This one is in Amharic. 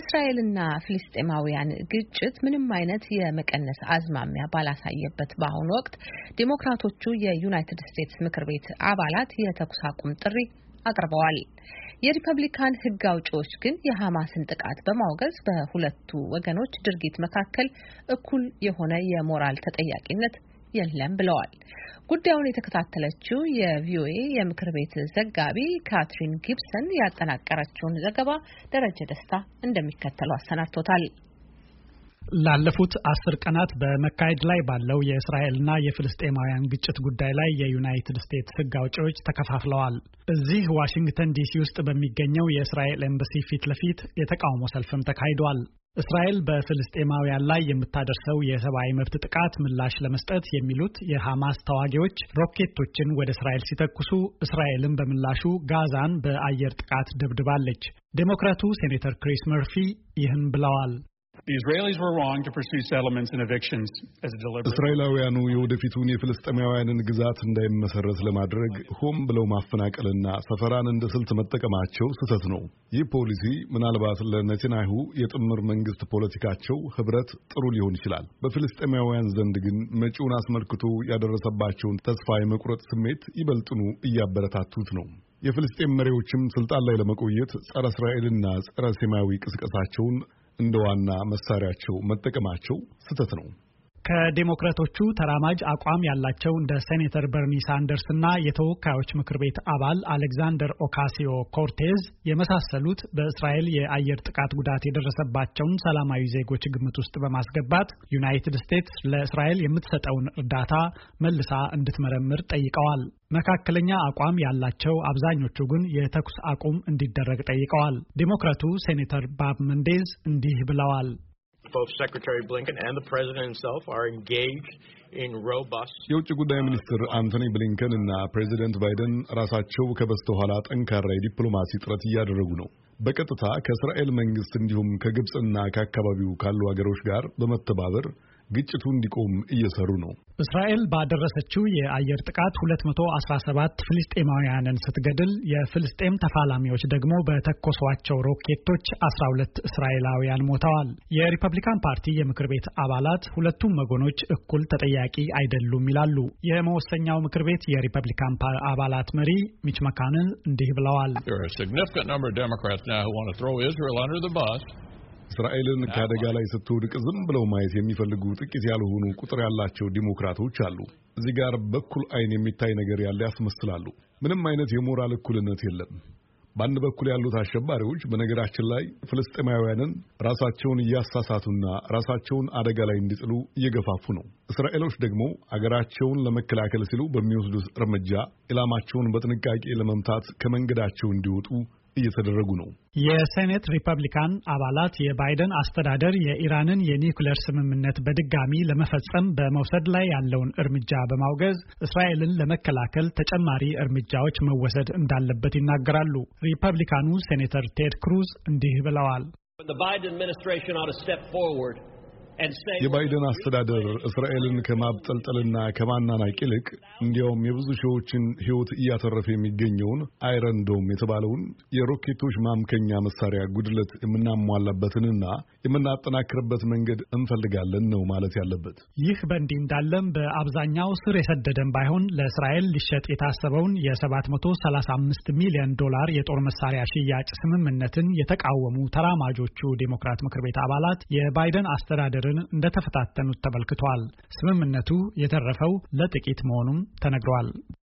የእስራኤልና ፍልስጤማውያን ግጭት ምንም አይነት የመቀነስ አዝማሚያ ባላሳየበት በአሁኑ ወቅት ዲሞክራቶቹ የዩናይትድ ስቴትስ ምክር ቤት አባላት የተኩስ አቁም ጥሪ አቅርበዋል። የሪፐብሊካን ሕግ አውጪዎች ግን የሐማስን ጥቃት በማውገዝ በሁለቱ ወገኖች ድርጊት መካከል እኩል የሆነ የሞራል ተጠያቂነት የለም ብለዋል። ጉዳዩን የተከታተለችው የቪኦኤ የምክር ቤት ዘጋቢ ካትሪን ጊብሰን ያጠናቀረችውን ዘገባ ደረጀ ደስታ እንደሚከተለው አሰናድቶታል። ላለፉት 10 ቀናት በመካሄድ ላይ ባለው የእስራኤልና የፍልስጤማውያን ግጭት ጉዳይ ላይ የዩናይትድ ስቴትስ ሕግ አውጪዎች ተከፋፍለዋል። እዚህ ዋሽንግተን ዲሲ ውስጥ በሚገኘው የእስራኤል ኤምባሲ ፊት ለፊት የተቃውሞ ሰልፍም ተካሂዷል። እስራኤል በፍልስጤማውያን ላይ የምታደርሰው የሰብአዊ መብት ጥቃት ምላሽ ለመስጠት የሚሉት የሐማስ ተዋጊዎች ሮኬቶችን ወደ እስራኤል ሲተኩሱ፣ እስራኤልም በምላሹ ጋዛን በአየር ጥቃት ደብድባለች። ዴሞክራቱ ሴኔተር ክሪስ መርፊ ይህን ብለዋል። እስራኤላውያኑ የወደፊቱን የፍልስጤማውያንን ግዛት እንዳይመሰረት ለማድረግ ሆም ብለው ማፈናቀልና ሰፈራን እንደ ስልት መጠቀማቸው ስህተት ነው። ይህ ፖሊሲ ምናልባት ለኔታንያሁ የጥምር መንግስት ፖለቲካቸው ህብረት ጥሩ ሊሆን ይችላል። በፍልስጤማውያን ዘንድ ግን መጪውን አስመልክቶ ያደረሰባቸውን ተስፋ የመቁረጥ ስሜት ይበልጥኑ እያበረታቱት ነው። የፍልስጤም መሪዎችም ስልጣን ላይ ለመቆየት ጸረ እስራኤልና ጸረ ሴማዊ ቅስቀሳቸውን እንደ ዋና መሳሪያቸው መጠቀማቸው ስህተት ነው። ከዲሞክራቶቹ ተራማጅ አቋም ያላቸው እንደ ሴኔተር በርኒ ሳንደርስ እና የተወካዮች ምክር ቤት አባል አሌክዛንደር ኦካሲዮ-ኮርቴዝ የመሳሰሉት በእስራኤል የአየር ጥቃት ጉዳት የደረሰባቸውን ሰላማዊ ዜጎች ግምት ውስጥ በማስገባት ዩናይትድ ስቴትስ ለእስራኤል የምትሰጠውን እርዳታ መልሳ እንድትመረምር ጠይቀዋል። መካከለኛ አቋም ያላቸው አብዛኞቹ ግን የተኩስ አቁም እንዲደረግ ጠይቀዋል። ዲሞክራቱ ሴኔተር ባብ መንዴዝ እንዲህ ብለዋል። Both Secretary Blinken and the President himself are engaged in robust. የውጭ ጉዳይ ሚኒስትር አንቶኒ ብሊንከን እና ፕሬዚደንት ባይደን ራሳቸው ከበስተኋላ ጠንካራ የዲፕሎማሲ ጥረት እያደረጉ ነው። በቀጥታ ከእስራኤል መንግስት እንዲሁም ከግብጽና ከአካባቢው ካሉ ሀገሮች ጋር በመተባበር ግጭቱ እንዲቆም እየሰሩ ነው። እስራኤል ባደረሰችው የአየር ጥቃት 217 ፍልስጤማውያንን ስትገድል የፍልስጤም ተፋላሚዎች ደግሞ በተኮሷቸው ሮኬቶች 12 እስራኤላውያን ሞተዋል። የሪፐብሊካን ፓርቲ የምክር ቤት አባላት ሁለቱም ወገኖች እኩል ተጠያቂ አይደሉም ይላሉ። የመወሰኛው ምክር ቤት የሪፐብሊካን አባላት መሪ ሚች መካነል እንዲህ ብለዋል። እስራኤልን ከአደጋ ላይ ስትወድቅ ዝም ብለው ማየት የሚፈልጉ ጥቂት ያልሆኑ ቁጥር ያላቸው ዲሞክራቶች አሉ። እዚህ ጋር በኩል አይን የሚታይ ነገር ያለ ያስመስላሉ። ምንም አይነት የሞራል እኩልነት የለም። በአንድ በኩል ያሉት አሸባሪዎች በነገራችን ላይ ፍልስጤማውያንን ራሳቸውን እያሳሳቱና ራሳቸውን አደጋ ላይ እንዲጥሉ እየገፋፉ ነው። እስራኤሎች ደግሞ አገራቸውን ለመከላከል ሲሉ በሚወስዱት እርምጃ ኢላማቸውን በጥንቃቄ ለመምታት ከመንገዳቸው እንዲወጡ እየተደረጉ ነው። የሴኔት ሪፐብሊካን አባላት የባይደን አስተዳደር የኢራንን የኒውክሌር ስምምነት በድጋሚ ለመፈጸም በመውሰድ ላይ ያለውን እርምጃ በማውገዝ እስራኤልን ለመከላከል ተጨማሪ እርምጃዎች መወሰድ እንዳለበት ይናገራሉ። ሪፐብሊካኑ ሴኔተር ቴድ ክሩዝ እንዲህ ብለዋል። የባይደን አስተዳደር እስራኤልን ከማብጠልጠልና ከማናናቅ ይልቅ እንዲያውም የብዙ ሺዎችን ሕይወት እያተረፈ የሚገኘውን አይረን ዶም የተባለውን የሮኬቶች ማምከኛ መሳሪያ ጉድለት የምናሟላበትንና የምናጠናክርበት መንገድ እንፈልጋለን ነው ማለት ያለበት። ይህ በእንዲህ እንዳለም በአብዛኛው ስር የሰደደም ባይሆን ለእስራኤል ሊሸጥ የታሰበውን የ$735 ሚሊዮን የጦር መሳሪያ ሽያጭ ስምምነትን የተቃወሙ ተራማጆቹ ዴሞክራት ምክር ቤት አባላት የባይደን አስተዳደር እንደተፈታተኑት ተመልክቷል። ስምምነቱ የተረፈው ለጥቂት መሆኑም ተነግሯል።